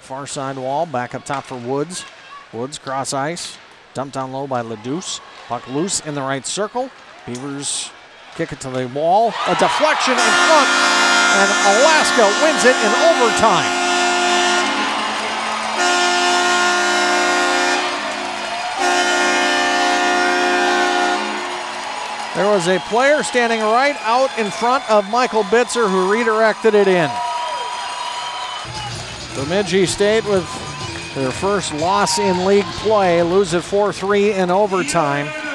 far side wall, back up top for Woods. Woods cross ice, dumped down low by LeDouce. Puck loose in the right circle. Beavers kick it to the wall. A deflection in front, and Alaska wins it in overtime. There was a player standing right out in front of Michael Bitzer who redirected it in. Bemidji State with their first loss in league play, lose it 4-3 in overtime.